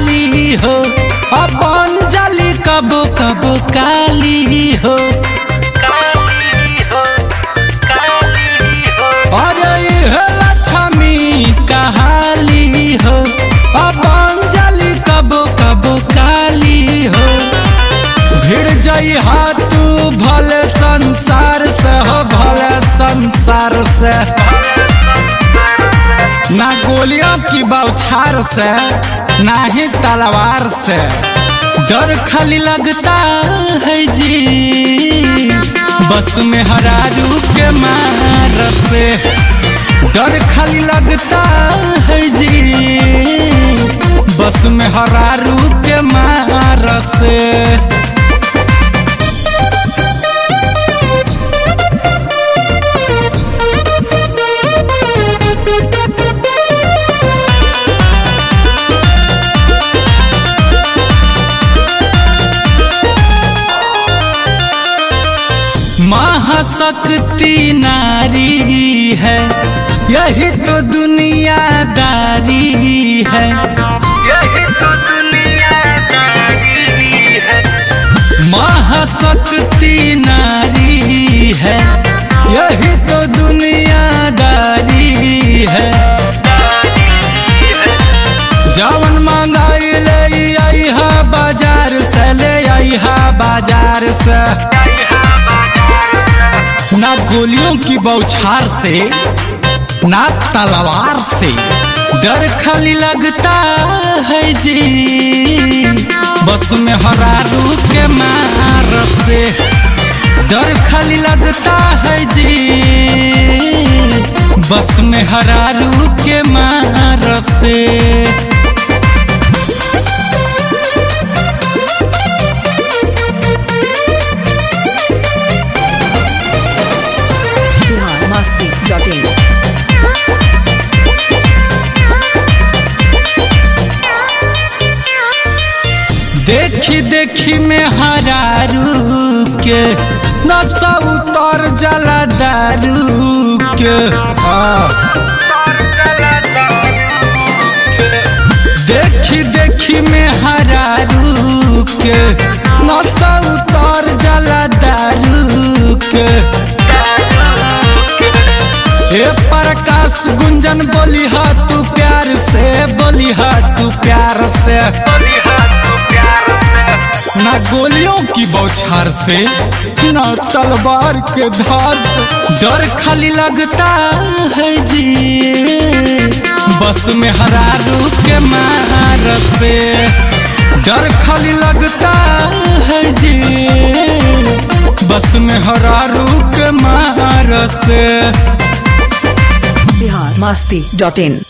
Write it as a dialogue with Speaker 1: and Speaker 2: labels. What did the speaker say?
Speaker 1: हाली हो, अपन जली कबो कबो काली हो। अरे ये लक्ष्मी कहाली हो, अपन जली कबो कबो काली हो। भिड़ जाई हाथू भले संसार से हो, भले संसार से। ना गोलियों की बौछार से, ना ही तलवार से। डर खाली लगता है जी, बस में हरारू के मार से। डर खाली लगता है जी, बस में हरारू के मार से। महाशक्ति नारी है, यही तो दुनियादारी है। यही तो दुनियादारी है। महाशक्ति नारी है, यही तो दुनियादारी है। जवन मंगाई ले आई हा बाजार से, ले आई हा बाजार से। ना गोलियों की बौछार से, ना तलवार से। डर खाली लगता है जी, बस में हरारू के मार से। डर खाली लगता है जी, बस में हरारू के मार से। देखी देखी में हरारू के नशा उतर जला दारू के। देखी देखी में हरारू के नशा उतर जला दारू के। ए प्रकाश गुंजन बोली हा तू प्यार से, बोली हा तू प्यार से। ना गोलियों की बौछार से, ना तलवार के धार से। डर खाली लगता है जी, बस में हरारू के मार से। डर खाली लगता है जी, बस में हरारू के मार से।
Speaker 2: biharmasti.in